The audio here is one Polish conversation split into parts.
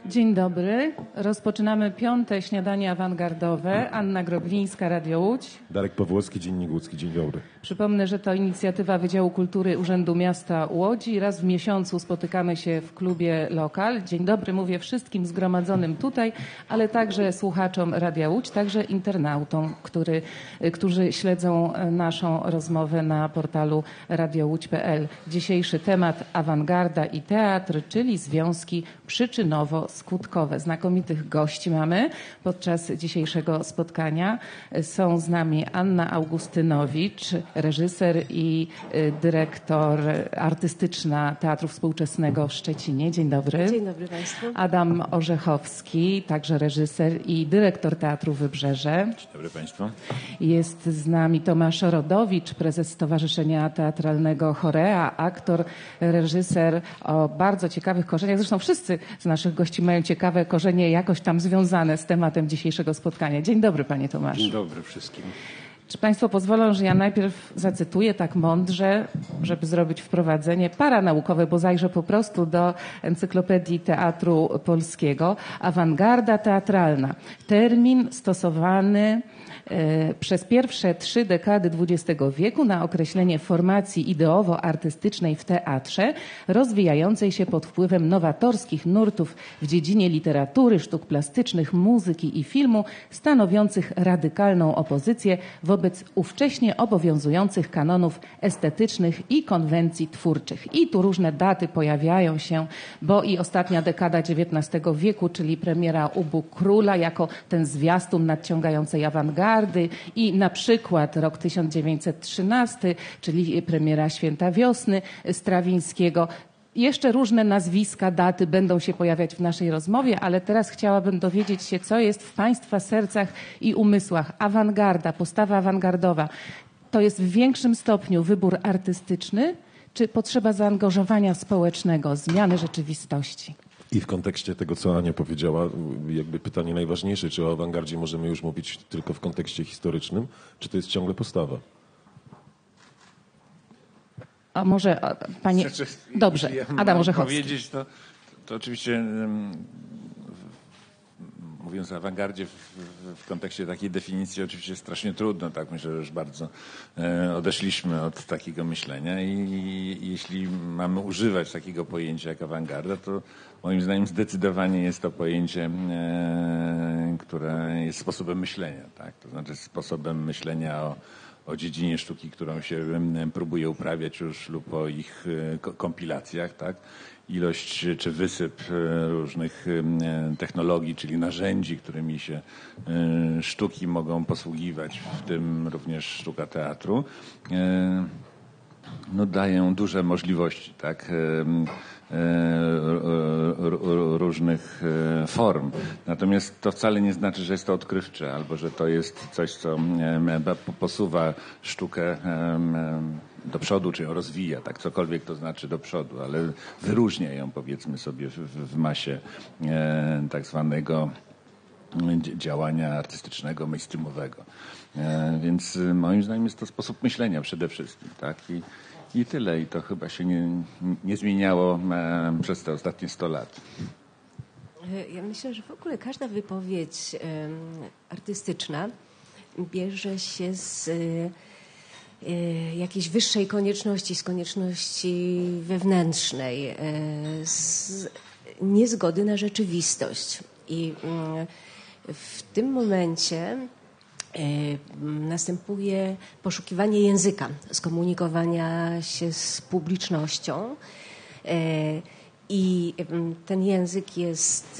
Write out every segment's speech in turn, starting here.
Dzień dobry. Rozpoczynamy 5. śniadanie awangardowe. Anna Groblińska, Radio Łódź. Darek Pawłowski, Dziennik Łódzki. Dzień dobry. Przypomnę, że to inicjatywa Wydziału Kultury Urzędu Miasta Łodzi. Raz w miesiącu spotykamy się w klubie Lokal. Dzień dobry mówię wszystkim zgromadzonym tutaj, ale także słuchaczom Radia Łódź, także internautom, którzy śledzą naszą rozmowę na portalu radiołódź.pl. Dzisiejszy temat awangarda i teatr, czyli związki przyczynowo-skutkowe. Znakomitych gości mamy podczas dzisiejszego spotkania. Są z nami Anna Augustynowicz, reżyser i dyrektor artystyczna Teatru Współczesnego w Szczecinie. Dzień dobry. Dzień dobry Państwu. Adam Orzechowski, także reżyser i dyrektor Teatru Wybrzeże. Dzień dobry Państwu. Jest z nami Tomasz Rodowicz, prezes Stowarzyszenia Teatralnego Chorea, aktor, reżyser o bardzo ciekawych korzeniach. Zresztą wszyscy z naszych gości mają ciekawe korzenie jakoś tam związane z tematem dzisiejszego spotkania. Dzień dobry, panie Tomaszu. Dzień dobry wszystkim. Czy państwo pozwolą, że ja najpierw zacytuję tak mądrze, żeby zrobić wprowadzenie paranaukowe, bo zajrzę po prostu do Encyklopedii Teatru Polskiego. Awangarda teatralna. Termin stosowany przez pierwsze 3 dekady XX wieku na określenie formacji ideowo-artystycznej w teatrze, rozwijającej się pod wpływem nowatorskich nurtów w dziedzinie literatury, sztuk plastycznych, muzyki i filmu, stanowiących radykalną opozycję wobec ówcześnie obowiązujących kanonów estetycznych i konwencji twórczych. I tu różne daty pojawiają się, bo i ostatnia dekada XIX wieku, czyli premiera U Bóg Króla jako ten zwiastun nadciągającej awangardy, i na przykład rok 1913, czyli premiera Święta Wiosny Strawińskiego. Jeszcze różne nazwiska, daty będą się pojawiać w naszej rozmowie, ale teraz chciałabym dowiedzieć się, co jest w państwa sercach i umysłach. Awangarda, postawa awangardowa. To jest w większym stopniu wybór artystyczny, czy potrzeba zaangażowania społecznego, zmiany rzeczywistości? I w kontekście tego, co Ania powiedziała, jakby pytanie najważniejsze, czy o awangardzie możemy już mówić tylko w kontekście historycznym, czy to jest ciągle postawa? A może pani... Dobrze, Adam Orzechowski. Powiedzieć, to oczywiście mówiąc o awangardzie w kontekście takiej definicji oczywiście strasznie trudno, tak? Myślę, że już bardzo odeszliśmy od takiego myślenia i jeśli mamy używać takiego pojęcia jak awangarda, to moim zdaniem zdecydowanie jest to pojęcie, które jest sposobem myślenia, tak? To znaczy sposobem myślenia o dziedzinie sztuki, którą się próbuje uprawiać już lub o ich kompilacjach, tak? Ilość czy wysyp różnych technologii, czyli narzędzi, którymi się sztuki mogą posługiwać, w tym również sztuka teatru, no dają duże możliwości, tak? Różnych form. Natomiast to wcale nie znaczy, że jest to odkrywcze albo że to jest coś, co posuwa sztukę do przodu, czy ją rozwija, tak, cokolwiek to znaczy do przodu, ale wyróżnia ją, powiedzmy sobie, w masie tak zwanego działania artystycznego, mainstreamowego. Więc moim zdaniem jest to sposób myślenia przede wszystkim, tak, i tyle. I to chyba się nie zmieniało przez te ostatnie 100 lat. Ja myślę, że w ogóle każda wypowiedź artystyczna bierze się z jakiejś wyższej konieczności, z konieczności wewnętrznej, z niezgody na rzeczywistość. I w tym momencie następuje poszukiwanie języka, skomunikowania się z publicznością i ten język jest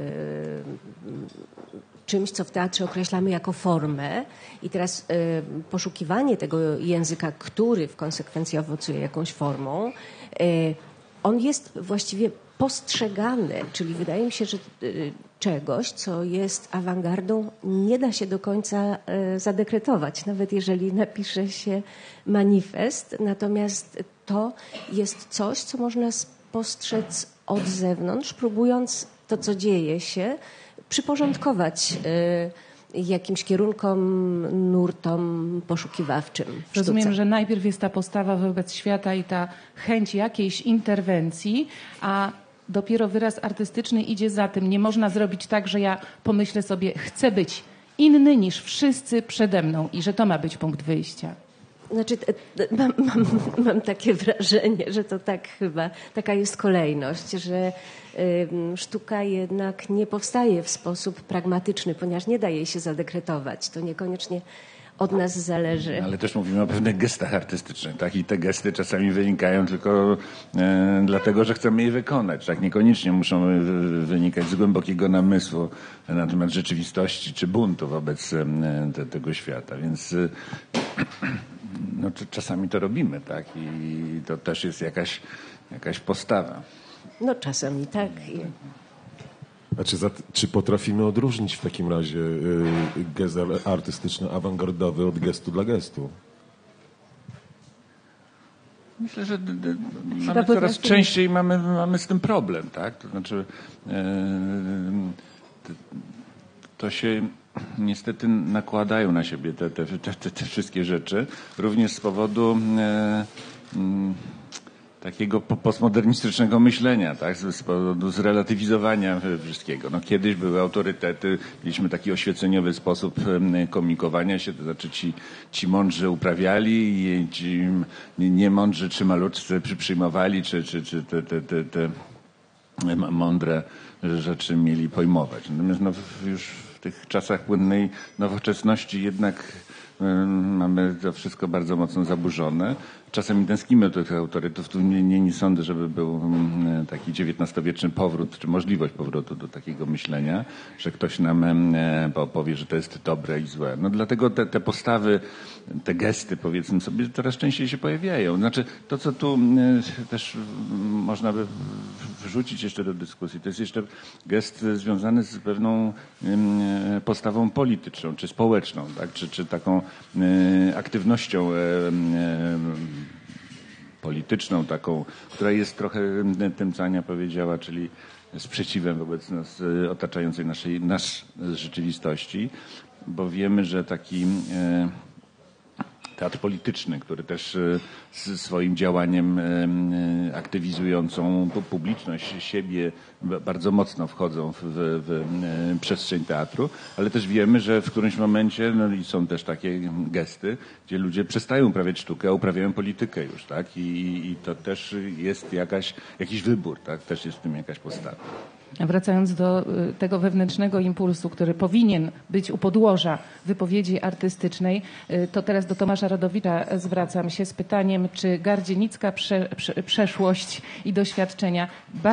czymś, co w teatrze określamy jako formę i teraz poszukiwanie tego języka, który w konsekwencji owocuje jakąś formą, on jest właściwie postrzegany, czyli wydaje mi się, że czegoś, co jest awangardą, nie da się do końca zadekretować, nawet jeżeli napisze się manifest. Natomiast to jest coś, co można spostrzec od zewnątrz, próbując to, co dzieje się, przyporządkować jakimś kierunkom, nurtom poszukiwawczym w sztuce. Rozumiem, że najpierw jest ta postawa wobec świata i ta chęć jakiejś interwencji, a dopiero wyraz artystyczny idzie za tym. Nie można zrobić tak, że ja pomyślę sobie, chcę być inny niż wszyscy przede mną i że to ma być punkt wyjścia. Znaczy, mam takie wrażenie, że to tak chyba, taka jest kolejność, że sztuka jednak nie powstaje w sposób pragmatyczny, ponieważ nie da jej się zadekretować. To niekoniecznie od nas zależy. Ale też mówimy o pewnych gestach artystycznych, tak? I te gesty czasami wynikają tylko dlatego, że chcemy je wykonać, tak? Niekoniecznie muszą wynikać z głębokiego namysłu na temat rzeczywistości czy buntu wobec tego świata, więc no, czasami to robimy, tak? I to też jest jakaś postawa. No czasami tak. A czy potrafimy odróżnić w takim razie gest artystyczny, awangardowy od gestu dla gestu? Myślę, że coraz częściej mamy z tym problem, tak? To znaczy to się niestety nakładają na siebie te wszystkie rzeczy, również z powodu takiego postmodernistycznego myślenia, tak? Z powodu zrelatywizowania wszystkiego. No, kiedyś były autorytety, mieliśmy taki oświeceniowy sposób komikowania się, to znaczy ci mądrzy uprawiali i ci niemądrzy czy malutcy przyjmowali, czy te mądre rzeczy mieli pojmować. Natomiast no, już w tych czasach płynnej nowoczesności jednak mamy to wszystko bardzo mocno zaburzone. Czasami tęsknimy do tych autorytetów. Tu nie sądzę, żeby był taki XIX-wieczny powrót, czy możliwość powrotu do takiego myślenia, że ktoś nam powie, że to jest dobre i złe. No dlatego te postawy, te gesty, powiedzmy sobie, coraz częściej się pojawiają. Znaczy to, co tu też można by wrzucić jeszcze do dyskusji, to jest jeszcze gest związany z pewną postawą polityczną, czy społeczną, tak? Czy taką aktywnością polityczną, taką, która jest trochę tym, co Ania powiedziała, czyli sprzeciwem wobec nas otaczającej nas rzeczywistości, bo wiemy, że taki teatr polityczny, który też swoim działaniem aktywizującą publiczność, siebie bardzo mocno wchodzą w przestrzeń teatru, ale też wiemy, że w którymś momencie, no i są też takie gesty, gdzie ludzie przestają uprawiać sztukę, a uprawiają politykę już, tak? I to też jest jakiś wybór, tak? Też jest w tym jakaś postawa. A wracając do tego wewnętrznego impulsu, który powinien być u podłoża wypowiedzi artystycznej, to teraz do Tomasza Rodowicza zwracam się z pytaniem, czy gardzienicka przeszłość i doświadczenia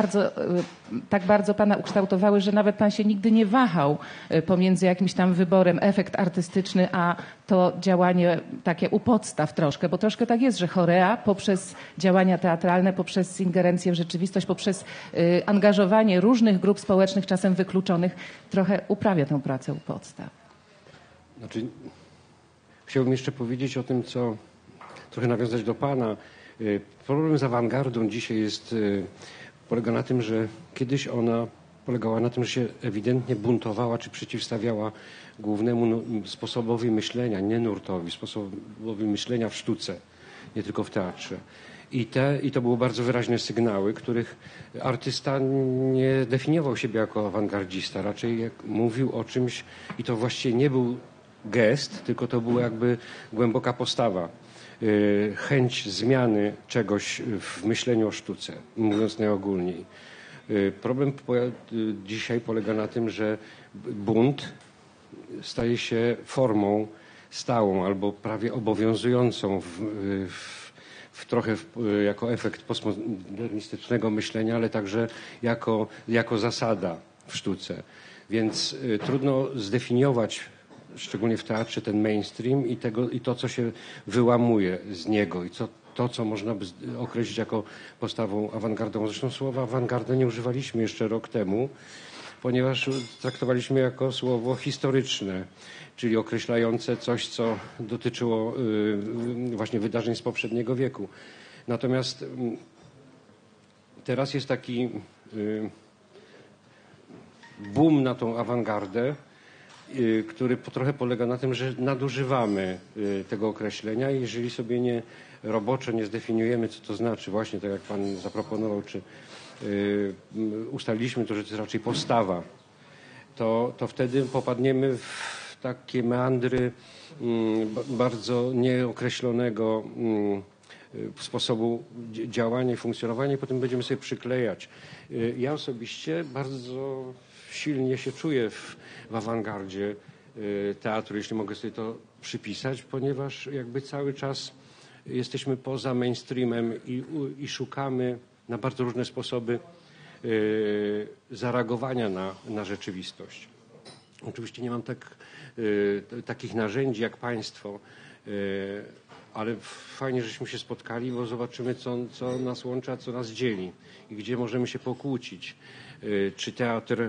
tak bardzo pana ukształtowały, że nawet pan się nigdy nie wahał pomiędzy jakimś tam wyborem, efekt artystyczny, a to działanie takie u podstaw troszkę, bo troszkę tak jest, że chorea poprzez działania teatralne, poprzez ingerencję w rzeczywistość, poprzez angażowanie różnych grup społecznych, czasem wykluczonych, trochę uprawia tę pracę u podstaw. Znaczy, chciałbym jeszcze powiedzieć o tym, co trochę nawiązać do pana. Problem z awangardą dzisiaj polega na tym, że kiedyś ona polegała na tym, że się ewidentnie buntowała czy przeciwstawiała głównemu sposobowi myślenia, nie nurtowi, sposobowi myślenia w sztuce, nie tylko w teatrze. I to były bardzo wyraźne sygnały, których artysta nie definiował siebie jako awangardzista, raczej mówił o czymś i to właściwie nie był gest, tylko to była jakby głęboka postawa. Chęć zmiany czegoś w myśleniu o sztuce, mówiąc najogólniej. Problem dzisiaj polega na tym, że bunt staje się formą stałą albo prawie obowiązującą trochę jako efekt postmodernistycznego myślenia, ale także jako zasada w sztuce. Więc trudno zdefiniować, szczególnie w teatrze, ten mainstream i to, co się wyłamuje z niego i to, co można by określić jako postawą awangardową. Zresztą słowa awangardę nie używaliśmy jeszcze rok temu, ponieważ traktowaliśmy jako słowo historyczne, czyli określające coś, co dotyczyło właśnie wydarzeń z poprzedniego wieku. Natomiast teraz jest taki boom na tą awangardę, który trochę polega na tym, że nadużywamy tego określenia i jeżeli sobie roboczo nie zdefiniujemy, co to znaczy, właśnie tak jak pan zaproponował, czy ustaliliśmy to, że to jest raczej postawa, to wtedy popadniemy w takie meandry bardzo nieokreślonego sposobu działania i funkcjonowania i potem będziemy sobie przyklejać. Ja osobiście bardzo silnie się czuję w awangardzie teatru, jeśli mogę sobie to przypisać, ponieważ jakby cały czas jesteśmy poza mainstreamem i szukamy na bardzo różne sposoby zareagowania na rzeczywistość. Oczywiście nie mam takich narzędzi jak państwo, ale fajnie, żeśmy się spotkali, bo zobaczymy, co nas łączy, a co nas dzieli i gdzie możemy się pokłócić. Czy teatr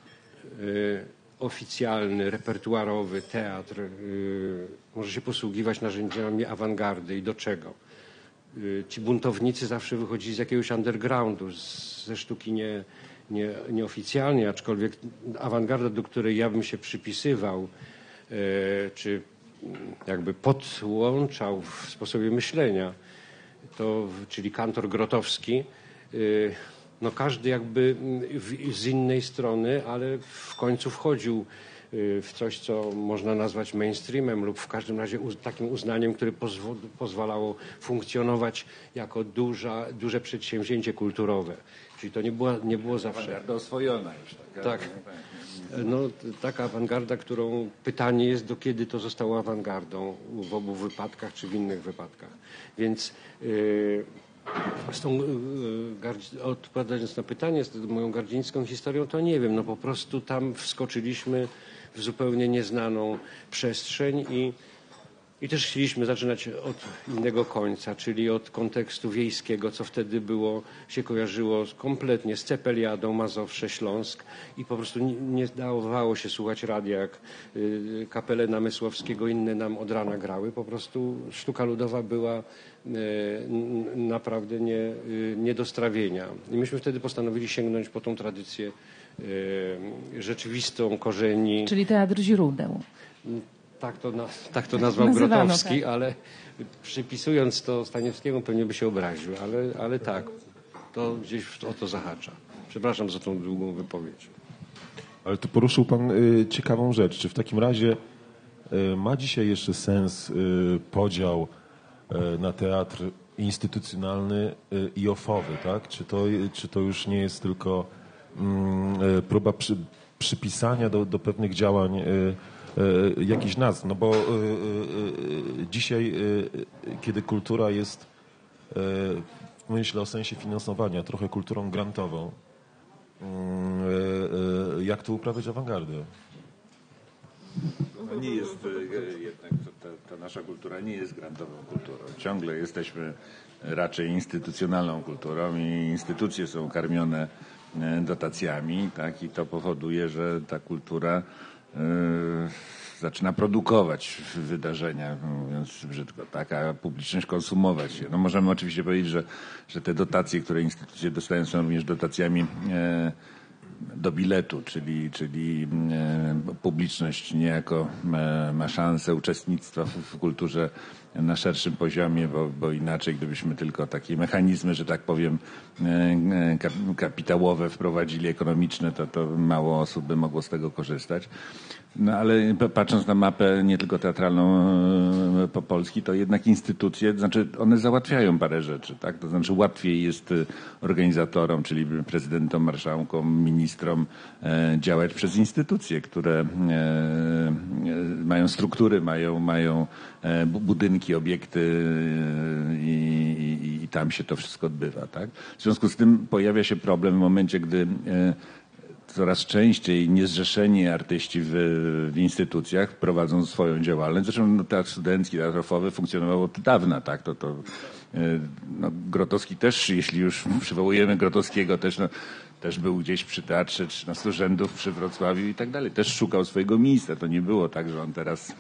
oficjalny, repertuarowy, teatr może się posługiwać narzędziami awangardy i do czego? Ci buntownicy zawsze wychodzili z jakiegoś undergroundu, ze sztuki nieoficjalnej, aczkolwiek awangarda, do której ja bym się przypisywał, czy jakby podłączał w sposobie myślenia, czyli kantor Grotowski, no każdy jakby z innej strony, ale w końcu wchodził w coś, co można nazwać mainstreamem lub w każdym razie takim uznaniem, które pozwalało funkcjonować jako duże przedsięwzięcie kulturowe. Czyli to nie było zawsze... Awangarda oswojona już. Tak. No, taka awangarda, którą pytanie jest, do kiedy to zostało awangardą w obu wypadkach czy w innych wypadkach. Więc z tą, odpowiadając na pytanie z moją gardzińską historią, to nie wiem, no po prostu tam wskoczyliśmy w zupełnie nieznaną przestrzeń i też chcieliśmy zaczynać od innego końca, czyli od kontekstu wiejskiego, co wtedy się kojarzyło kompletnie z Cepeliadą, Mazowsze, Śląsk i po prostu nie dawało się słuchać radia, jak kapele Namysłowskiego, inne nam od rana grały. Po prostu sztuka ludowa była naprawdę nie do strawienia. I myśmy wtedy postanowili sięgnąć po tą tradycję rzeczywistą, korzeni. Czyli teatr źródeł. Tak to nazwał Grotowski, tak. Ale przypisując to Staniewskiemu pewnie by się obraził, ale tak, to gdzieś o to zahacza. Przepraszam za tą długą wypowiedź. Ale tu poruszył pan ciekawą rzecz. Czy w takim razie ma dzisiaj jeszcze sens podział na teatr instytucjonalny i ofowy, tak? Czy to już nie jest tylko próba przypisania do pewnych działań jakichś nazw? No bo dzisiaj, kiedy kultura jest, myślę o sensie finansowania, trochę kulturą grantową, jak tu uprawiać awangardę? No nie jest jednak, ta nasza kultura nie jest grantową kulturą. Ciągle jesteśmy raczej instytucjonalną kulturą i instytucje są karmione dotacjami, tak? I to powoduje, że ta kultura zaczyna produkować wydarzenia, mówiąc brzydko, tak, a publiczność konsumować je. No możemy oczywiście powiedzieć, że te dotacje, które instytucje dostają, są również dotacjami do biletu, czyli publiczność niejako ma szansę uczestnictwa w kulturze na szerszym poziomie, bo inaczej gdybyśmy tylko takie mechanizmy, że tak powiem, kapitałowe wprowadzili, ekonomiczne, to mało osób by mogło z tego korzystać. No ale patrząc na mapę nie tylko teatralną Polski, to jednak instytucje, to znaczy one załatwiają parę rzeczy, tak? To znaczy łatwiej jest organizatorom, czyli prezydentom, marszałkom, ministrom działać przez instytucje, które mają struktury, mają budynki, obiekty i tam się to wszystko odbywa, tak? W związku z tym pojawia się problem w momencie, gdy coraz częściej niezrzeszeni artyści w instytucjach prowadzą swoją działalność. Zresztą teatr studencki, teatr ofowy funkcjonował od dawna, tak? Grotowski też, jeśli już przywołujemy Grotowskiego, też był gdzieś przy Teatrze 13 Rzędów przy Wrocławiu i tak dalej. Też szukał swojego miejsca. To nie było tak, że on teraz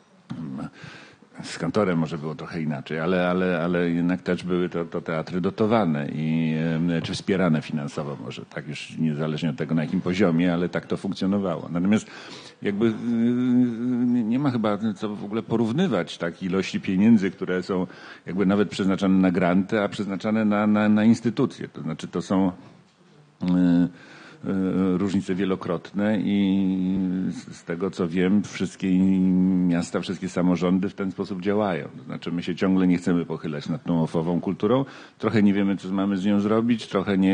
z kantorem może było trochę inaczej, ale jednak też były to teatry dotowane czy wspierane finansowo może, tak już niezależnie od tego na jakim poziomie, ale tak to funkcjonowało. Natomiast jakby nie ma chyba co w ogóle porównywać tak ilości pieniędzy, które są jakby nawet przeznaczane na granty, a przeznaczane na instytucje. To znaczy to są różnice wielokrotne i z tego co wiem, wszystkie miasta, wszystkie samorządy w ten sposób działają. To znaczy my się ciągle nie chcemy pochylać nad tą ofową kulturą, trochę nie wiemy, co mamy z nią zrobić,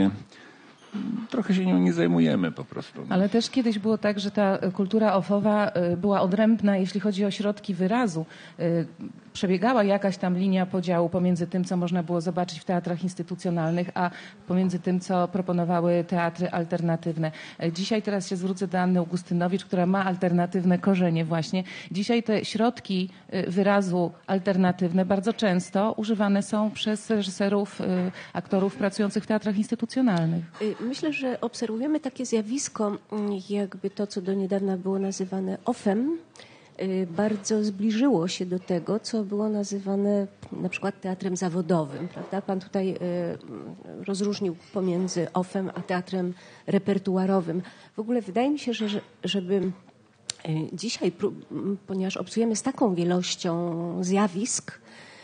trochę się nią nie zajmujemy po prostu. Ale też kiedyś było tak, że ta kultura ofowa była odrębna, jeśli chodzi o środki wyrazu. Przebiegała jakaś tam linia podziału pomiędzy tym, co można było zobaczyć w teatrach instytucjonalnych, a pomiędzy tym, co proponowały teatry alternatywne. Dzisiaj teraz się zwrócę do Anny Augustynowicz, która ma alternatywne korzenie właśnie. Dzisiaj te środki wyrazu alternatywne bardzo często używane są przez reżyserów, aktorów pracujących w teatrach instytucjonalnych. Myślę, że obserwujemy takie zjawisko, jakby to, co do niedawna było nazywane OFF-em, bardzo zbliżyło się do tego, co było nazywane na przykład teatrem zawodowym. Prawda? Pan tutaj rozróżnił pomiędzy OFF-em a teatrem repertuarowym. W ogóle wydaje mi się, że żeby dzisiaj, ponieważ obcujemy z taką wielością zjawisk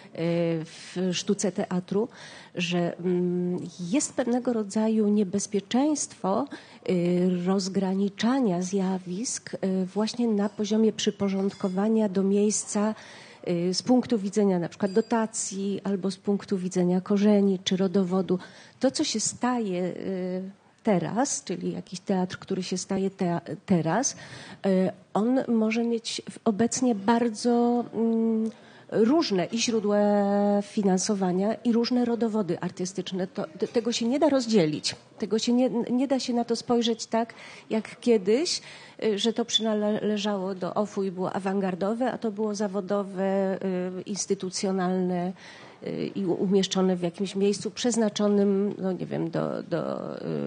w sztuce teatru, że jest pewnego rodzaju niebezpieczeństwo rozgraniczania zjawisk właśnie na poziomie przyporządkowania do miejsca z punktu widzenia na przykład dotacji albo z punktu widzenia korzeni czy rodowodu. To, co się staje teraz, czyli jakiś teatr, który się staje teraz, on może mieć obecnie bardzo różne i źródła finansowania i różne rodowody artystyczne. Tego się nie da rozdzielić. Tego się nie da się na to spojrzeć tak jak kiedyś, że to przynależało do OFF-u i było awangardowe, a to było zawodowe, instytucjonalne i umieszczone w jakimś miejscu przeznaczonym, no nie wiem, do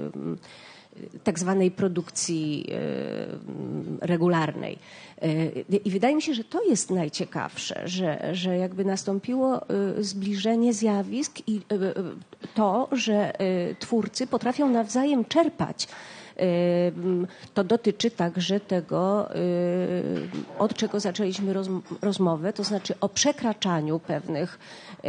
tak zwanej produkcji regularnej. I wydaje mi się, że to jest najciekawsze, że jakby nastąpiło zbliżenie zjawisk i to, że twórcy potrafią nawzajem czerpać. To dotyczy także tego, od czego zaczęliśmy rozmowę, to znaczy o przekraczaniu pewnych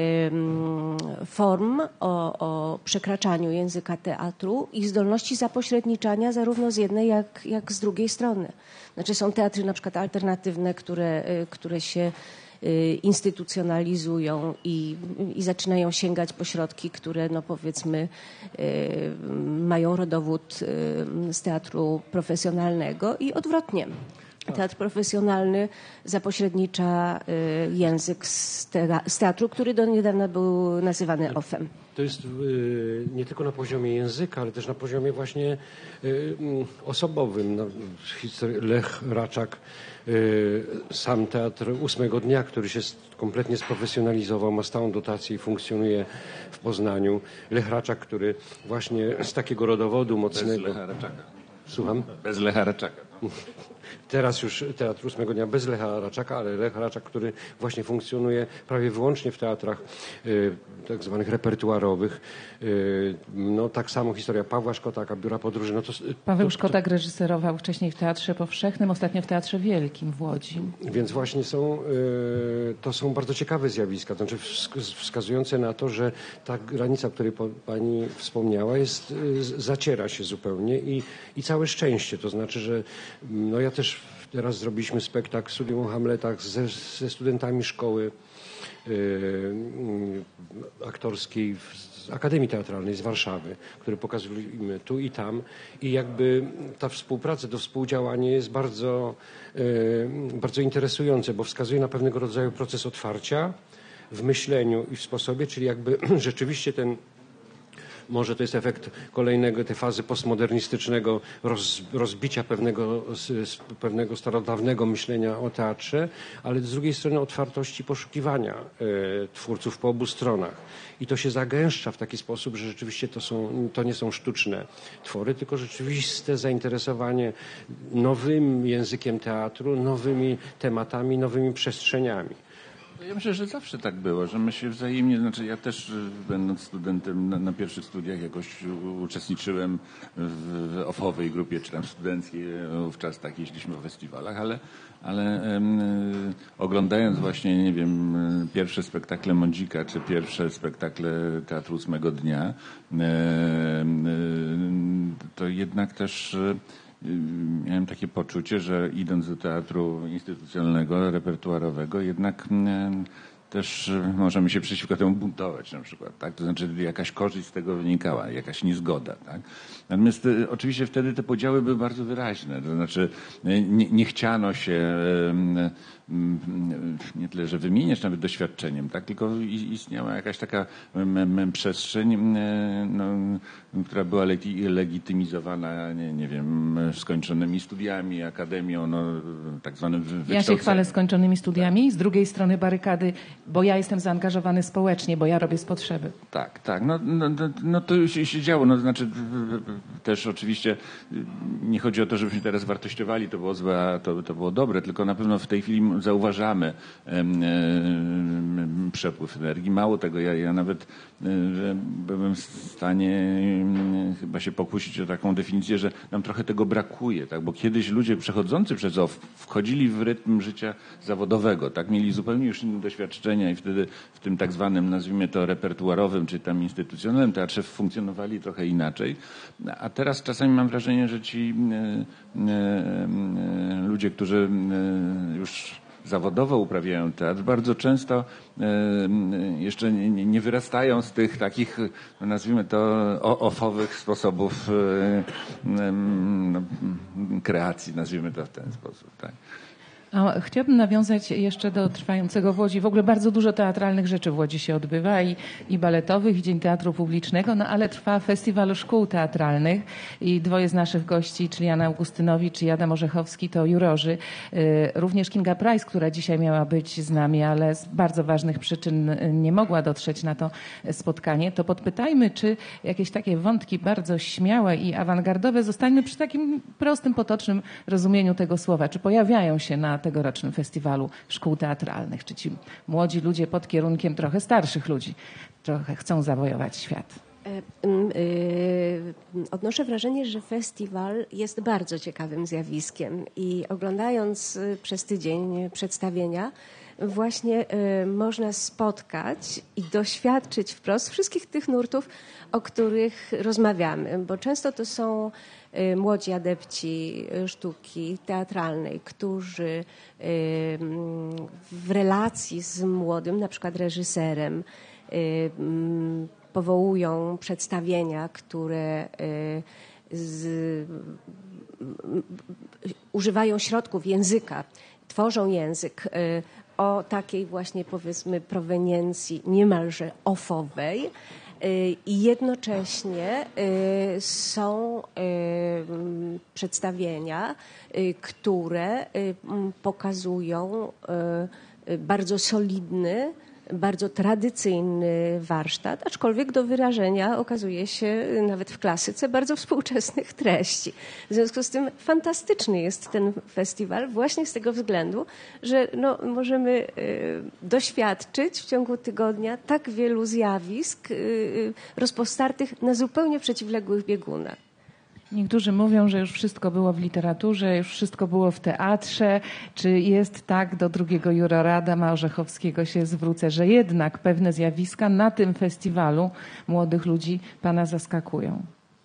form, o przekraczaniu języka teatru i zdolności zapośredniczania zarówno z jednej, jak z drugiej strony. Znaczy są teatry na przykład alternatywne, które się instytucjonalizują i zaczynają sięgać po środki, które no powiedzmy mają rodowód z teatru profesjonalnego i odwrotnie. Teatr profesjonalny zapośrednicza język z teatru, który do niedawna był nazywany OFF-em. To jest nie tylko na poziomie języka, ale też na poziomie właśnie osobowym. Lech Raczak, sam teatr 8 dnia, który się kompletnie sprofesjonalizował, ma stałą dotację i funkcjonuje w Poznaniu. Lech Raczak, który właśnie z takiego rodowodu mocnego... Bez Lecha Raczaka. Słucham? Bez Lecha Raczaka. Teraz już teatr 8 dnia bez Lecha Raczaka, ale Lech Raczak, który właśnie funkcjonuje prawie wyłącznie w teatrach tak zwanych repertuarowych. No tak samo historia Pawła Szkotaka, Biura Podróży. No Paweł Szkotak reżyserował wcześniej w Teatrze Powszechnym, ostatnio w Teatrze Wielkim w Łodzi. Więc właśnie to są bardzo ciekawe zjawiska, to znaczy wskazujące na to, że ta granica, o której pani wspomniała, zaciera się zupełnie i całe szczęście. To znaczy, że no ja też teraz zrobiliśmy spektakl Studium o Hamletach ze studentami szkoły aktorskiej z Akademii Teatralnej z Warszawy, które pokazujemy tu i tam i jakby ta współpraca, to współdziałanie jest bardzo, bardzo interesujące, bo wskazuje na pewnego rodzaju proces otwarcia w myśleniu i w sposobie, czyli jakby rzeczywiście może to jest efekt kolejnego tej fazy postmodernistycznego rozbicia pewnego starodawnego myślenia o teatrze, ale z drugiej strony otwartości poszukiwania twórców po obu stronach. I to się zagęszcza w taki sposób, że rzeczywiście to nie są sztuczne twory, tylko rzeczywiste zainteresowanie nowym językiem teatru, nowymi tematami, nowymi przestrzeniami. Ja myślę, że zawsze tak było, że my się wzajemnie, znaczy ja też będąc studentem na pierwszych studiach jakoś uczestniczyłem w OFF-owej grupie, czy tam studenckiej, wówczas tak jeździliśmy po festiwalach, ale oglądając właśnie, nie wiem, pierwsze spektakle Mądzika, czy pierwsze spektakle Teatru 8 dnia, to jednak też miałem takie poczucie, że idąc do teatru instytucjonalnego, repertuarowego, jednak też możemy się przeciwko temu buntować na przykład, tak? To znaczy jakaś korzyść z tego wynikała, jakaś niezgoda, tak? Natomiast oczywiście wtedy te podziały były bardzo wyraźne, to znaczy nie chciano się nie tyle, że wymieniać nawet doświadczeniem, tak? Tylko istniała jakaś taka przestrzeń, która była legitymizowana, nie wiem, skończonymi studiami, akademią, tak zwanym wykształceniem. Ja się chwalę skończonymi studiami, z drugiej strony barykady, bo ja jestem zaangażowany społecznie, bo ja robię z potrzeby. Tak. No to się działo. No, to znaczy też oczywiście nie chodzi o to, żebyśmy teraz wartościowali, to było złe, a to było dobre, tylko na pewno w tej chwili zauważamy przepływ energii. Mało tego, ja nawet byłem w stanie chyba się pokusić o taką definicję, że nam trochę tego brakuje, tak? Bo kiedyś ludzie przechodzący przez OFF wchodzili w rytm życia zawodowego, tak? Mieli zupełnie już inne doświadczenia i wtedy w tym tak zwanym, nazwijmy to repertuarowym, czy tam instytucjonalnym teatrze funkcjonowali trochę inaczej. A teraz czasami mam wrażenie, że ci ludzie, którzy już zawodowo uprawiają teatr, bardzo często jeszcze nie wyrastają z tych takich, nazwijmy to, offowych sposobów kreacji, nazwijmy to w ten sposób. Tak. A chciałabym nawiązać jeszcze do trwającego w Łodzi. W ogóle bardzo dużo teatralnych rzeczy w Łodzi się odbywa i baletowych, i Dzień Teatru Publicznego, ale trwa Festiwal Szkół Teatralnych i dwoje z naszych gości, czyli Jana Augustynowicz i Adam Orzechowski, to jurorzy. Również Kinga Price, która dzisiaj miała być z nami, ale z bardzo ważnych przyczyn nie mogła dotrzeć na to spotkanie. To podpytajmy, czy jakieś takie wątki bardzo śmiałe i awangardowe, zostańmy przy takim prostym, potocznym rozumieniu tego słowa. Czy pojawiają się na tegorocznym festiwalu szkół teatralnych? Czy ci młodzi ludzie pod kierunkiem trochę starszych ludzi trochę chcą zawojować świat? Odnoszę wrażenie, że festiwal jest bardzo ciekawym zjawiskiem i oglądając przez tydzień przedstawienia właśnie można spotkać i doświadczyć wprost wszystkich tych nurtów, o których rozmawiamy, bo często to są młodzi adepci sztuki teatralnej, którzy w relacji z młodym, na przykład reżyserem, powołują przedstawienia, które używają środków języka, tworzą język o takiej właśnie, powiedzmy, proweniencji niemalże offowej. I jednocześnie są przedstawienia, które pokazują bardzo solidny, bardzo tradycyjny warsztat, aczkolwiek do wyrażenia okazuje się nawet w klasyce bardzo współczesnych treści. W związku z tym fantastyczny jest ten festiwal właśnie z tego względu, że możemy doświadczyć w ciągu tygodnia tak wielu zjawisk rozpostartych na zupełnie przeciwległych biegunach. Niektórzy mówią, że już wszystko było w literaturze, już wszystko było w teatrze. Czy jest tak, do drugiego jurora Adama Orzechowskiego się zwrócę, że jednak pewne zjawiska na tym festiwalu młodych ludzi pana zaskakują?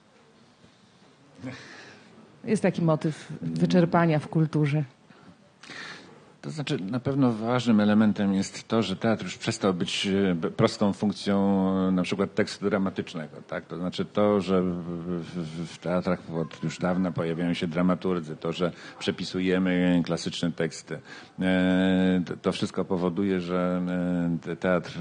Jest taki motyw wyczerpania w kulturze. To znaczy, na pewno ważnym elementem jest to, że teatr już przestał być prostą funkcją na przykład tekstu dramatycznego. Tak? To znaczy to, że w teatrach od już dawna pojawiają się dramaturgy, to, że przepisujemy klasyczne teksty. To wszystko powoduje, że teatr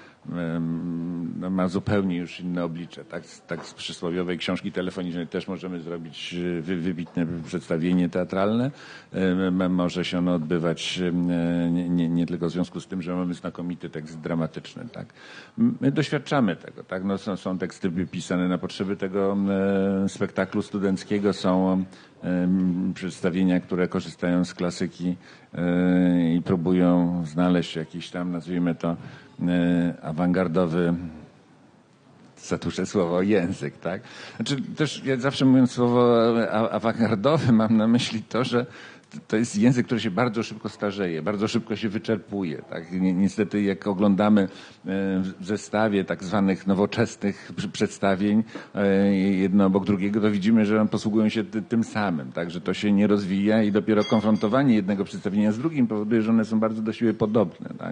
ma zupełnie już inne oblicze. Tak z przysłowiowej książki telefonicznej też możemy zrobić wybitne przedstawienie teatralne. Może się ono odbywać nie tylko w związku z tym, że mamy znakomity tekst dramatyczny. Tak? My doświadczamy tego. Tak? Są teksty pisane na potrzeby tego spektaklu studenckiego, są przedstawienia, które korzystają z klasyki i próbują znaleźć jakiś tam, nazwijmy to, awangardowy zatuszę słowo język, tak? Znaczy też ja zawsze mówiąc słowo awangardowy mam na myśli to, że to jest język, który się bardzo szybko starzeje, bardzo szybko się wyczerpuje. Tak? Niestety jak oglądamy w zestawie tak zwanych nowoczesnych przedstawień jedno obok drugiego, to widzimy, że posługują się tym samym, tak? Że to się nie rozwija i dopiero konfrontowanie jednego przedstawienia z drugim powoduje, że one są bardzo do siebie podobne. Tak?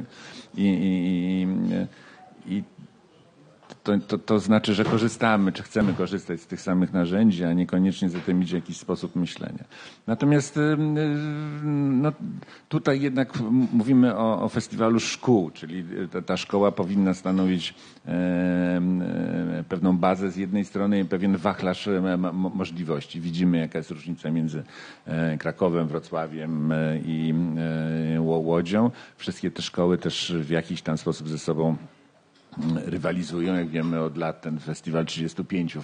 To znaczy, że korzystamy, czy chcemy korzystać z tych samych narzędzi, a niekoniecznie za tym idzie jakiś sposób myślenia. Natomiast no, tutaj jednak mówimy o festiwalu szkół, czyli ta szkoła powinna stanowić pewną bazę z jednej strony i pewien wachlarz możliwości. Widzimy, jaka jest różnica między Krakowem, Wrocławiem i Łodzią. Wszystkie te szkoły też w jakiś tam sposób ze sobą rywalizują. Jak wiemy, od lat ten festiwal 35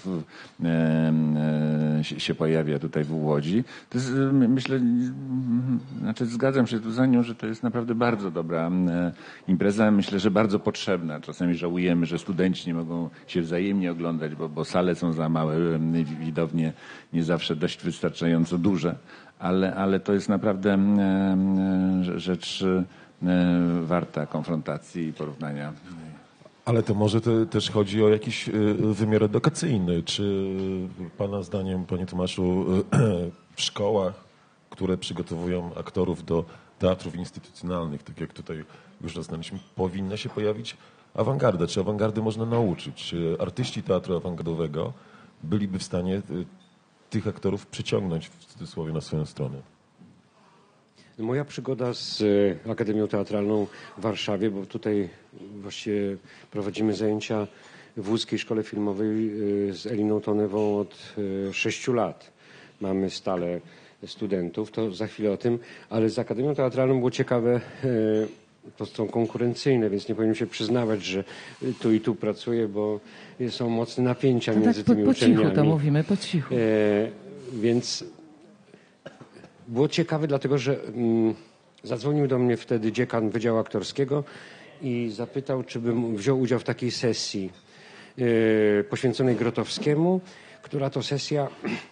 się pojawia tutaj w Łodzi. To jest, myślę, znaczy zgadzam się tu za nią, że to jest naprawdę bardzo dobra impreza. Myślę, że bardzo potrzebna. Czasami żałujemy, że studenci nie mogą się wzajemnie oglądać, bo sale są za małe, widownie nie zawsze dość wystarczająco duże, ale to jest naprawdę rzecz warta konfrontacji i porównania. Ale to może też chodzi o jakiś wymiar edukacyjny. Czy pana zdaniem, panie Tomaszu, w szkołach, które przygotowują aktorów do teatrów instytucjonalnych, tak jak tutaj już zaznaliśmy, powinna się pojawić awangarda? Czy awangardy można nauczyć? Czy artyści teatru awangardowego byliby w stanie tych aktorów przyciągnąć w cudzysłowie na swoją stronę? Moja przygoda z Akademią Teatralną w Warszawie, bo tutaj właściwie prowadzimy zajęcia w łódzkiej szkole filmowej z Eliną Tonewą od 6 lat. Mamy stale studentów, to za chwilę o tym, ale z Akademią Teatralną było ciekawe, to są konkurencyjne, więc nie powinien się przyznawać, że tu i tu pracuję, bo są mocne napięcia między tymi uczelniami. Po cichu to mówimy, po cichu. Więc było ciekawe, dlatego że zadzwonił do mnie wtedy dziekan Wydziału Aktorskiego i zapytał, czy bym wziął udział w takiej sesji poświęconej Grotowskiemu, która to sesja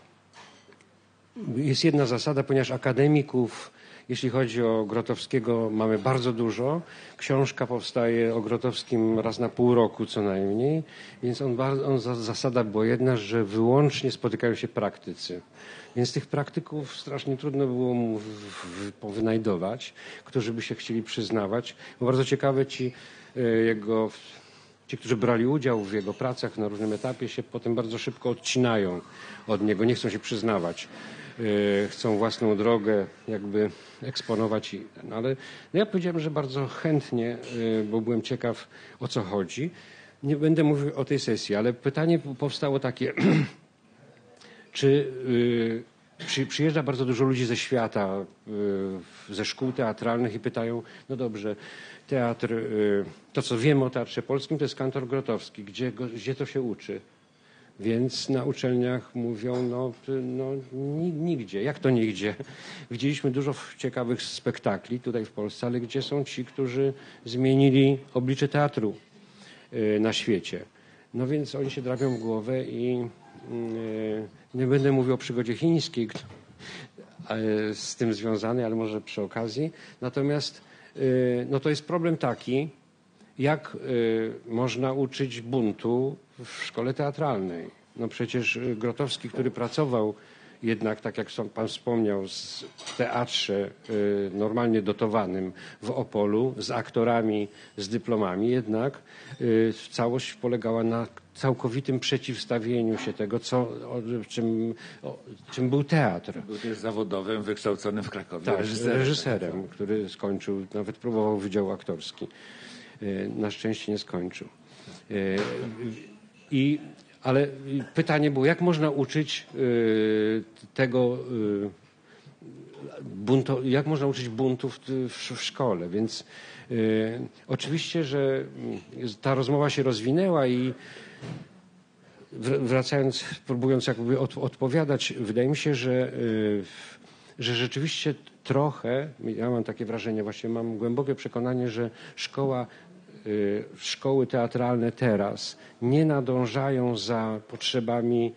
jest jedna zasada, ponieważ akademików, jeśli chodzi o Grotowskiego, mamy bardzo dużo. Książka powstaje o Grotowskim raz na pół roku co najmniej, więc zasada była jedna, że wyłącznie spotykają się praktycy. Więc tych praktyków strasznie trudno było mu powynajdować, którzy by się chcieli przyznawać. Bo bardzo ciekawe ci, którzy brali udział w jego pracach na różnym etapie, się potem bardzo szybko odcinają od niego, nie chcą się przyznawać. Chcą własną drogę jakby eksponować. Ale ja powiedziałem, że bardzo chętnie, bo byłem ciekaw, o co chodzi. Nie będę mówił o tej sesji, ale pytanie powstało takie, czy przyjeżdża bardzo dużo ludzi ze świata, ze szkół teatralnych i pytają, no dobrze, teatr, to co wiemy o Teatrze Polskim, to jest Kantor Grotowski, gdzie to się uczy? Więc na uczelniach mówią, no nigdzie. Jak to nigdzie? Widzieliśmy dużo ciekawych spektakli tutaj w Polsce, ale gdzie są ci, którzy zmienili oblicze teatru na świecie? No więc oni się drapią w głowę i nie będę mówił o przygodzie chińskiej z tym związanej, ale może przy okazji. Natomiast no to jest problem taki, jak można uczyć buntu w szkole teatralnej. No przecież Grotowski, który pracował jednak, tak jak pan wspomniał, w teatrze normalnie dotowanym w Opolu, z aktorami, z dyplomami, jednak całość polegała na całkowitym przeciwstawieniu się tego, czym był teatr. Był też zawodowym, wykształconym w Krakowie tak, reżyserem, który skończył, nawet próbował Wydział Aktorski. Na szczęście nie skończył. Ale pytanie było, jak można uczyć tego jak można uczyć buntu w szkole? Więc oczywiście, że ta rozmowa się rozwinęła i wracając, próbując jakby odpowiadać, wydaje mi się, że rzeczywiście trochę, ja mam takie wrażenie, właśnie mam głębokie przekonanie, że szkoła szkoły teatralne teraz nie nadążają za potrzebami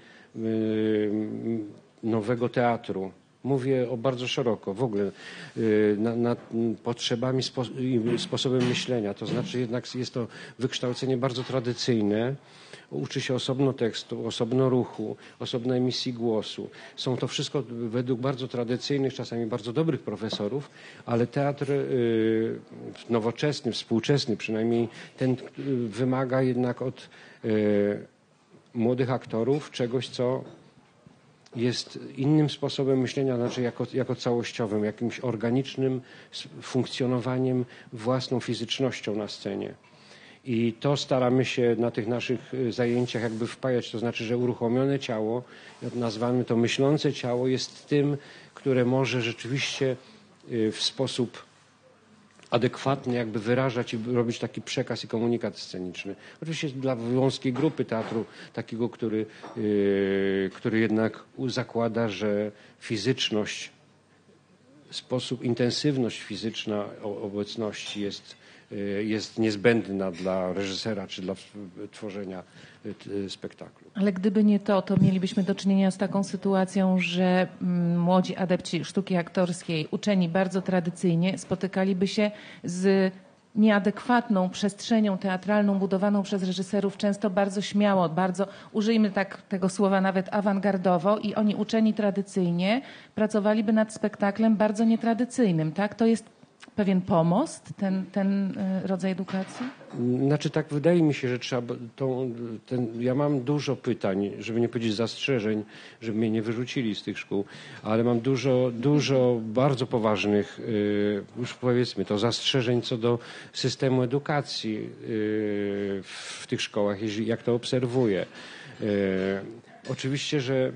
nowego teatru. Mówię bardzo szeroko, w ogóle nad potrzebami i sposobem myślenia. To znaczy jednak jest to wykształcenie bardzo tradycyjne. Uczy się osobno tekstu, osobno ruchu, osobno emisji głosu. Są to wszystko według bardzo tradycyjnych, czasami bardzo dobrych profesorów, ale teatr nowoczesny, współczesny, przynajmniej ten wymaga jednak od młodych aktorów czegoś, co jest innym sposobem myślenia, znaczy jako całościowym, jakimś organicznym funkcjonowaniem, własną fizycznością na scenie. I to staramy się na tych naszych zajęciach jakby wpajać, to znaczy, że uruchomione ciało, nazwamy to myślące ciało, jest tym, które może rzeczywiście w sposób adekwatny jakby wyrażać i robić taki przekaz i komunikat sceniczny. Oczywiście dla wąskiej grupy teatru, takiego, który jednak zakłada, że fizyczność, intensywność fizyczna obecności jest niezbędna dla reżysera czy dla tworzenia spektaklu. Ale gdyby nie to mielibyśmy do czynienia z taką sytuacją, że młodzi adepci sztuki aktorskiej, uczeni bardzo tradycyjnie, spotykaliby się z nieadekwatną przestrzenią teatralną budowaną przez reżyserów, często bardzo śmiało, bardzo, użyjmy tego słowa nawet awangardowo, i oni uczeni tradycyjnie pracowaliby nad spektaklem bardzo nietradycyjnym. Tak? To jest pewien pomost, ten rodzaj edukacji? Znaczy tak, wydaje mi się, że trzeba ja mam dużo pytań, żeby nie powiedzieć zastrzeżeń, żeby mnie nie wyrzucili z tych szkół, ale mam dużo bardzo poważnych, już powiedzmy to, zastrzeżeń co do systemu edukacji w tych szkołach, jak to obserwuję. Oczywiście, że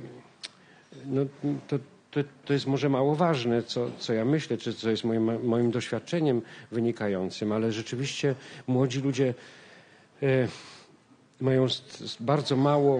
to jest może mało ważne, co ja myślę, czy co jest moim doświadczeniem wynikającym, ale rzeczywiście młodzi ludzie mają bardzo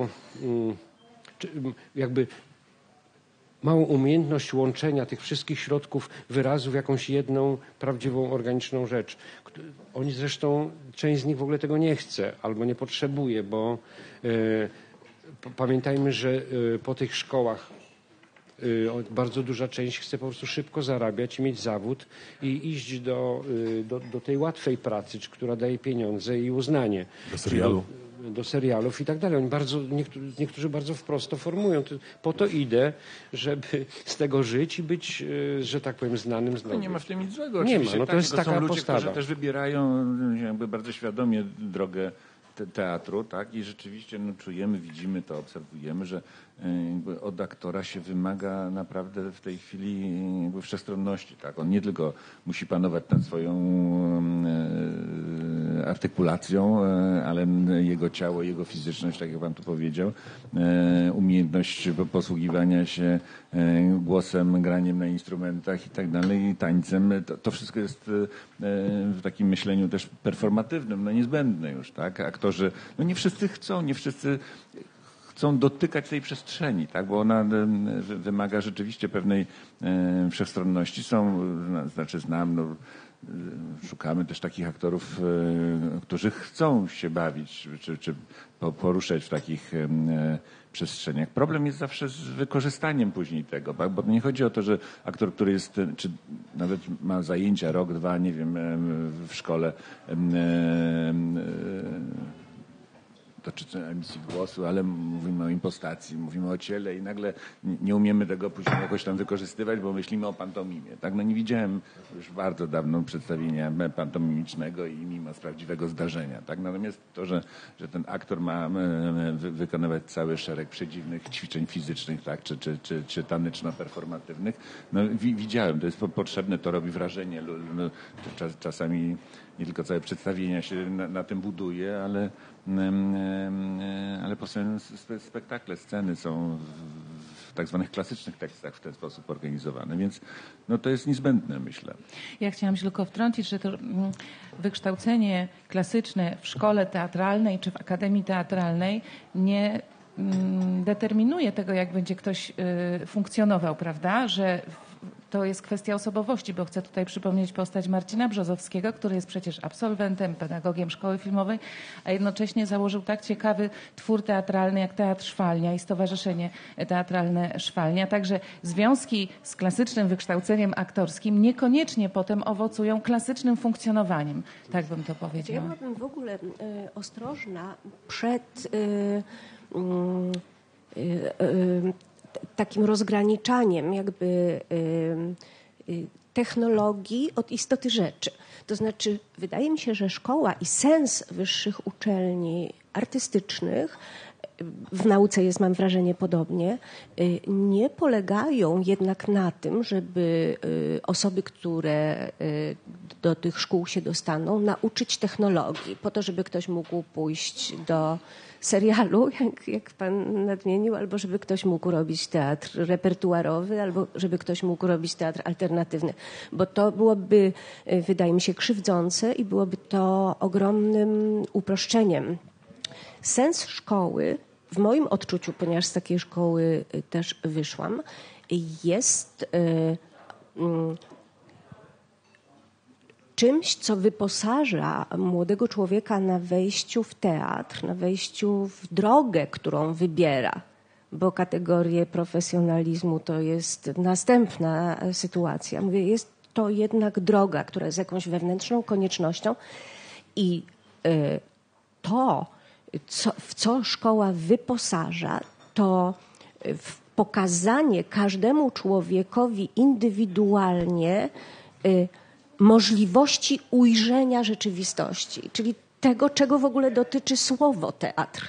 małą umiejętność łączenia tych wszystkich środków wyrazu w jakąś jedną prawdziwą, organiczną rzecz. Oni zresztą, część z nich w ogóle tego nie chce albo nie potrzebuje, bo pamiętajmy, że po tych szkołach bardzo duża część chce po prostu szybko zarabiać i mieć zawód i iść do tej łatwej pracy, która daje pieniądze i uznanie. Do serialu. Do serialów i tak dalej. Oni niektórzy bardzo wprost to formują. Po to idę, żeby z tego żyć i być, że tak powiem, znanym. No nie ma w tym nic złego. Nie oczywiście. ma. No to jest taka są ludzie, postawa. którzy też wybierają jakby bardzo świadomie drogę teatru, tak? I rzeczywiście czujemy, widzimy to, obserwujemy, że jakby od aktora się wymaga naprawdę w tej chwili jakby wszechstronności, tak? On nie tylko musi panować nad swoją artykulacją, ale jego ciało, jego fizyczność, tak jak pan tu powiedział, umiejętność posługiwania się głosem, graniem na instrumentach i tak dalej, tańcem, to wszystko jest w takim myśleniu też performatywnym, niezbędne już, tak? Aktorzy, nie wszyscy chcą dotykać tej przestrzeni, tak? Bo ona wymaga rzeczywiście pewnej wszechstronności. Znam, szukamy też takich aktorów, którzy chcą się bawić, czy poruszać w takich przestrzeniach. Problem jest zawsze z wykorzystaniem później tego, tak? Bo nie chodzi o to, że aktor, który jest, czy nawet ma zajęcia rok, dwa, nie wiem, w szkole, dotyczące emisji głosu, ale mówimy o impostacji, mówimy o ciele i nagle nie umiemy tego później jakoś tam wykorzystywać, bo myślimy o pantomimie. Tak? Nie widziałem już bardzo dawno przedstawienia pantomimicznego i mimo z prawdziwego zdarzenia. Tak? Natomiast to, że ten aktor ma wykonywać cały szereg przedziwnych ćwiczeń fizycznych, tak? czy taneczno-performatywnych, widziałem, to jest potrzebne, to robi wrażenie. Czasami nie tylko całe przedstawienia się na tym buduje, ale po prostu spektakle, sceny są w tak zwanych klasycznych tekstach w ten sposób organizowane, więc to jest niezbędne, myślę. Ja chciałam się tylko wtrącić, że to wykształcenie klasyczne w szkole teatralnej czy w akademii teatralnej nie determinuje tego, jak będzie ktoś funkcjonował, prawda? Że to jest kwestia osobowości, bo chcę tutaj przypomnieć postać Marcina Brzozowskiego, który jest przecież absolwentem, pedagogiem szkoły filmowej, a jednocześnie założył tak ciekawy twór teatralny jak Teatr Szwalnia i Stowarzyszenie Teatralne Szwalnia. Także związki z klasycznym wykształceniem aktorskim niekoniecznie potem owocują klasycznym funkcjonowaniem. Tak bym to powiedziała. Ja byłabym w ogóle ostrożna przed takim rozgraniczaniem jakby technologii od istoty rzeczy. To znaczy, wydaje mi się, że szkoła i sens wyższych uczelni artystycznych, w nauce jest, mam wrażenie, podobnie, nie polegają jednak na tym, żeby osoby, które do tych szkół się dostaną, nauczyć technologii, po to, żeby ktoś mógł pójść do serialu, jak pan nadmienił, albo żeby ktoś mógł robić teatr repertuarowy, albo żeby ktoś mógł robić teatr alternatywny. Bo to byłoby, wydaje mi się, krzywdzące i byłoby to ogromnym uproszczeniem. Sens szkoły, w moim odczuciu, ponieważ z takiej szkoły też wyszłam, jest czymś, co wyposaża młodego człowieka na wejściu w teatr, na wejściu w drogę, którą wybiera, bo kategorię profesjonalizmu to jest następna sytuacja. Mówię, jest to jednak droga, która jest jakąś wewnętrzną koniecznością i to, w co szkoła wyposaża, to w pokazanie każdemu człowiekowi indywidualnie możliwości ujrzenia rzeczywistości, czyli tego, czego w ogóle dotyczy słowo teatr.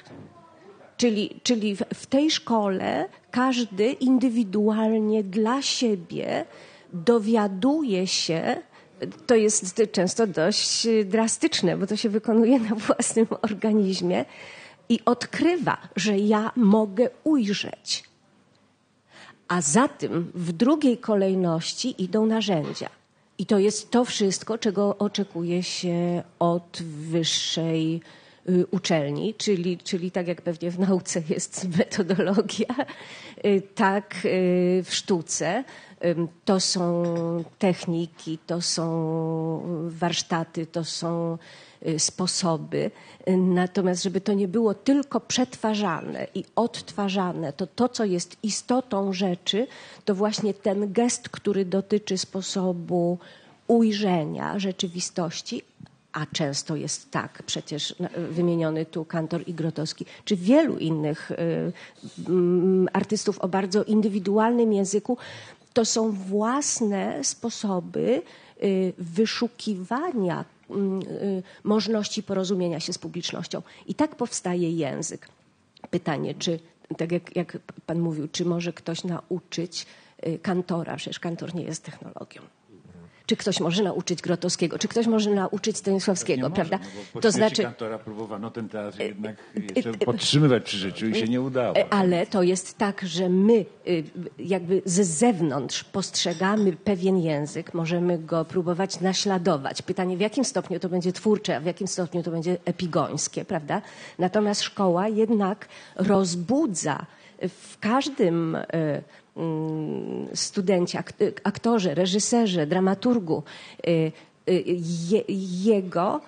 Czyli w tej szkole każdy indywidualnie dla siebie dowiaduje się, to jest często dość drastyczne, bo to się wykonuje na własnym organizmie i odkrywa, że ja mogę ujrzeć. A za tym w drugiej kolejności idą narzędzia. I to jest to wszystko, czego oczekuje się od wyższej uczelni, czyli tak jak pewnie w nauce jest metodologia, tak w sztuce. To są techniki, to są warsztaty, to są sposoby. Natomiast żeby to nie było tylko przetwarzane i odtwarzane, to co jest istotą rzeczy, to właśnie ten gest, który dotyczy sposobu ujrzenia rzeczywistości, a często jest tak, przecież wymieniony tu Kantor i Grotowski, czy wielu innych artystów o bardzo indywidualnym języku, to są własne sposoby wyszukiwania możliwości porozumienia się z publicznością. I tak powstaje język. Pytanie, czy, tak jak pan mówił, czy może ktoś nauczyć Kantora? Przecież Kantor nie jest technologią. Czy ktoś może nauczyć Grotowskiego? Czy ktoś może nauczyć Stanisławskiego, prawda? No to znaczy Kantora próbowano ten teatr jednak jeszcze podtrzymywać przy życiu i się nie udało. Ale to jest tak, że my jakby z zewnątrz postrzegamy pewien język, możemy go próbować naśladować. Pytanie, w jakim stopniu to będzie twórcze, a w jakim stopniu to będzie epigońskie, prawda? Natomiast szkoła jednak rozbudza w każdym studencie, aktorze, reżyserze, dramaturgu jego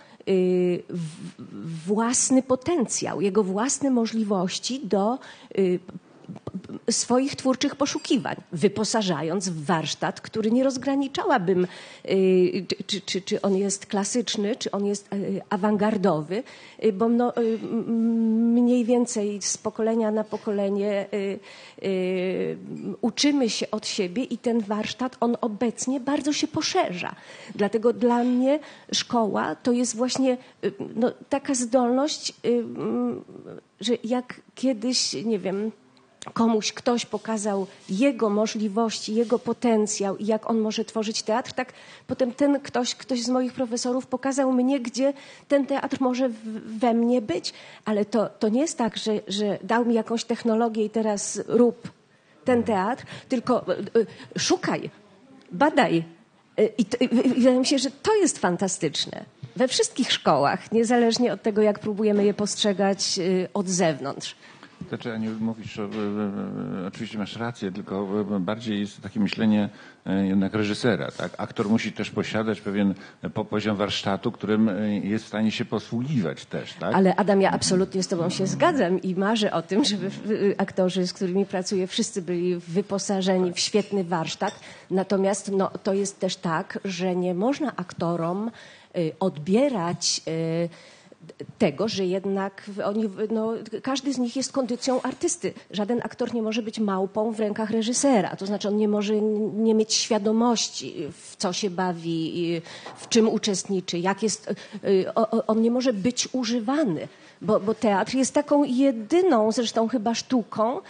własny potencjał, jego własne możliwości do swoich twórczych poszukiwań, wyposażając w warsztat, który nie rozgraniczałabym, czy on jest klasyczny, czy on jest awangardowy, bo mniej więcej z pokolenia na pokolenie uczymy się od siebie i ten warsztat, on obecnie bardzo się poszerza. Dlatego dla mnie szkoła to jest właśnie taka zdolność, że jak kiedyś, nie wiem, komuś ktoś pokazał jego możliwości, jego potencjał i jak on może tworzyć teatr, tak potem ten ktoś z moich profesorów pokazał mnie, gdzie ten teatr może we mnie być, ale to nie jest tak, że dał mi jakąś technologię i teraz rób ten teatr, tylko szukaj, badaj. I wydaje mi się, że to jest fantastyczne. We wszystkich szkołach, niezależnie od tego, jak próbujemy je postrzegać od zewnątrz. Znaczy, Aniu, mówisz, oczywiście masz rację, tylko bardziej jest takie myślenie jednak reżysera. Tak? Aktor musi też posiadać pewien poziom warsztatu, którym jest w stanie się posługiwać też. Tak? Ale Adam, ja absolutnie z tobą się zgadzam i marzę o tym, żeby aktorzy, z którymi pracuję, wszyscy byli wyposażeni w świetny warsztat. Natomiast to jest też tak, że nie można aktorom odbierać tego, że jednak każdy z nich jest kondycją artysty. Żaden aktor nie może być małpą w rękach reżysera. To znaczy on nie może nie mieć świadomości, w co się bawi, w czym uczestniczy, jak jest. On nie może być używany. Bo teatr jest taką jedyną zresztą chyba sztuką,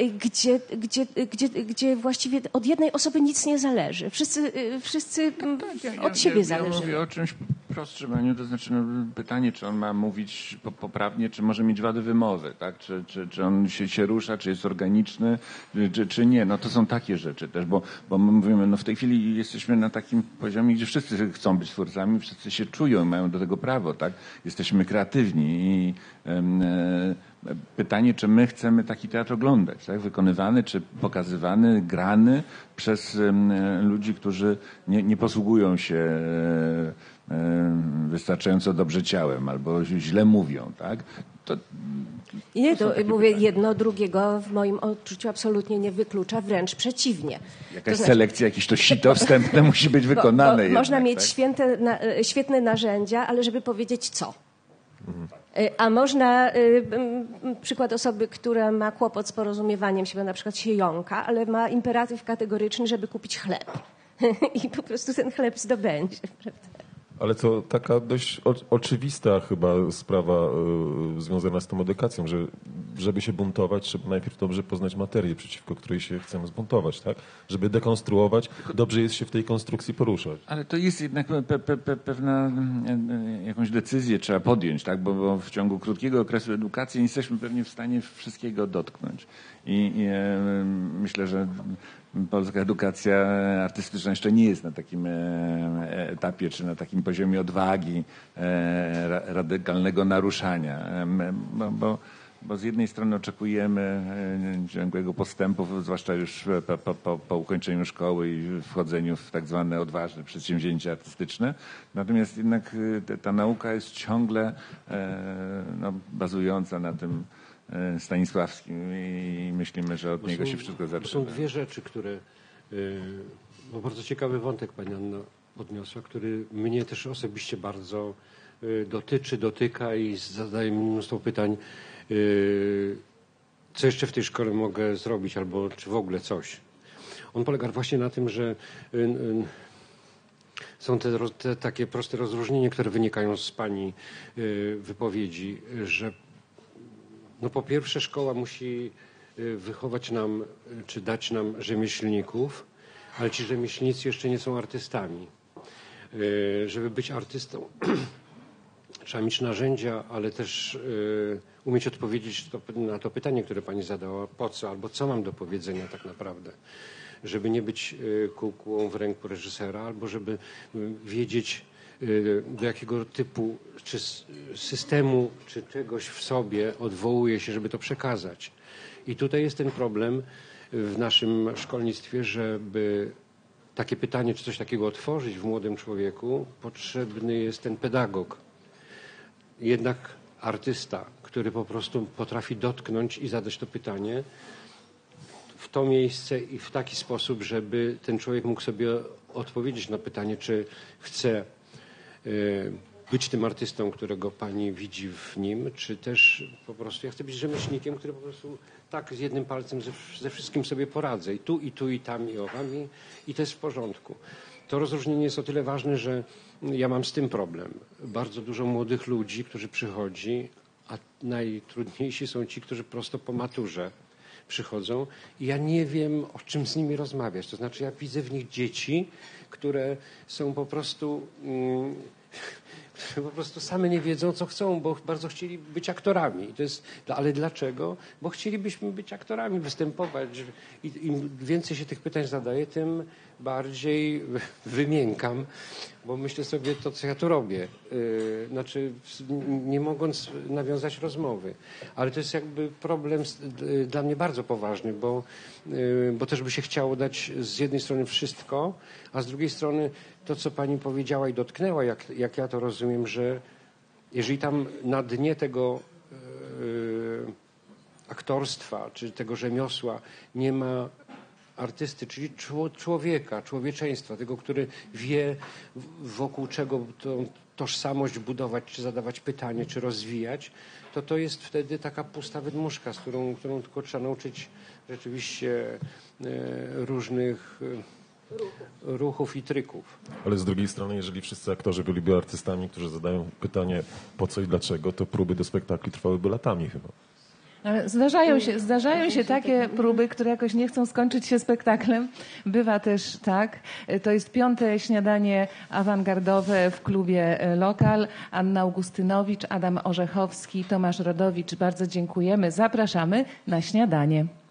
gdzie właściwie od jednej osoby nic nie zależy. Wszyscy od siebie zależy. Ja mówię o czymś prostszym, Aniu, to znaczy pytanie, czy on ma mówić poprawnie, czy może mieć wady wymowy, tak? Czy on się rusza, czy jest organiczny, czy nie. No to są takie rzeczy też, bo my mówimy, w tej chwili jesteśmy na takim poziomie, gdzie wszyscy chcą być twórcami, wszyscy się czują, mają do tego prawo, tak? Jesteśmy kreatywni i pytanie, czy my chcemy taki teatr oglądać, tak? Wykonywany, czy pokazywany, grany przez ludzi, którzy nie posługują się wystarczająco dobrze ciałem albo źle mówią, tak? Mówię, jedno drugiego w moim odczuciu absolutnie nie wyklucza, wręcz przeciwnie. Jakaś selekcja, jakieś to sito wstępne musi być wykonane. Jednak, można mieć tak? świetne narzędzia, ale żeby powiedzieć co. A można, przykład osoby, która ma kłopot z porozumiewaniem się, bo na przykład się jąka, ale ma imperatyw kategoryczny, żeby kupić chleb. I po prostu ten chleb zdobędzie. Prawda? Ale to taka dość oczywista chyba sprawa związana z tą edukacją, że żeby się buntować, trzeba najpierw dobrze poznać materię, przeciwko której się chcemy zbuntować, tak? Żeby dekonstruować, dobrze jest się w tej konstrukcji poruszać. Ale to jest jednak pewna jakąś decyzję trzeba podjąć, tak? Bo w ciągu krótkiego okresu edukacji nie jesteśmy pewnie w stanie wszystkiego dotknąć. I myślę, że polska edukacja artystyczna jeszcze nie jest na takim etapie, czy na takim poziomie odwagi, radykalnego naruszania. Bo z jednej strony oczekujemy ciągłego postępu, zwłaszcza już po ukończeniu szkoły i wchodzeniu w tak zwane odważne przedsięwzięcia artystyczne. Natomiast jednak ta nauka jest ciągle bazująca na tym Stanisławskim i myślimy, że od niego się wszystko zaczyna. Są dwie rzeczy, które... Bo bardzo ciekawy wątek pani Anna podniosła, który mnie też osobiście bardzo dotyka i zadaje mi mnóstwo pytań, co jeszcze w tej szkole mogę zrobić, albo czy w ogóle coś. On polega właśnie na tym, że są te takie proste rozróżnienia, które wynikają z pani wypowiedzi, że po pierwsze szkoła musi wychować nam, czy dać nam rzemieślników, ale ci rzemieślnicy jeszcze nie są artystami. Żeby być artystą trzeba mieć narzędzia, ale też umieć odpowiedzieć na to pytanie, które pani zadała, po co, albo co mam do powiedzenia tak naprawdę. Żeby nie być kukłą w ręku reżysera, albo żeby wiedzieć, do jakiego typu czy systemu, czy czegoś w sobie odwołuje się, żeby to przekazać. I tutaj jest ten problem w naszym szkolnictwie, żeby takie pytanie, czy coś takiego otworzyć w młodym człowieku, potrzebny jest ten pedagog. Jednak artysta, który po prostu potrafi dotknąć i zadać to pytanie w to miejsce i w taki sposób, żeby ten człowiek mógł sobie odpowiedzieć na pytanie, czy chce być tym artystą, którego pani widzi w nim, czy też po prostu ja chcę być rzemieślnikiem, który po prostu tak z jednym palcem ze wszystkim sobie poradzę. I tu, i tam, i owam, i to jest w porządku. To rozróżnienie jest o tyle ważne, że ja mam z tym problem. Bardzo dużo młodych ludzi, którzy przychodzi, a najtrudniejsi są ci, którzy prosto po maturze przychodzą i ja nie wiem, o czym z nimi rozmawiać. To znaczy ja widzę w nich dzieci, które są po prostu po prostu same nie wiedzą, co chcą, bo bardzo chcieli być aktorami. Ale dlaczego? Bo chcielibyśmy być aktorami, występować. I im więcej się tych pytań zadaje, tym bardziej wymiękam, bo myślę sobie to, co ja tu robię. Znaczy, nie mogąc nawiązać rozmowy. Ale to jest jakby problem dla mnie bardzo poważny, bo też by się chciało dać z jednej strony wszystko, a z drugiej strony to, co pani powiedziała i dotknęła, jak ja to rozumiem, że jeżeli tam na dnie tego aktorstwa, czy tego rzemiosła nie ma artysty, czyli człowieka, człowieczeństwa, tego, który wie, wokół czego tą tożsamość budować, czy zadawać pytanie, czy rozwijać, to jest wtedy taka pusta wydmuszka, z którą tylko trzeba nauczyć rzeczywiście różnych ruchów i tryków. Ale z drugiej strony, jeżeli wszyscy aktorzy byliby artystami, którzy zadają pytanie po co i dlaczego, to próby do spektakli trwałyby latami chyba. Ale zdarzają się takie próby, które jakoś nie chcą skończyć się spektaklem. Bywa też tak. To jest 5. śniadanie awangardowe w klubie Lokal. Anna Augustynowicz, Adam Orzechowski, Tomasz Rodowicz. Bardzo dziękujemy. Zapraszamy na śniadanie.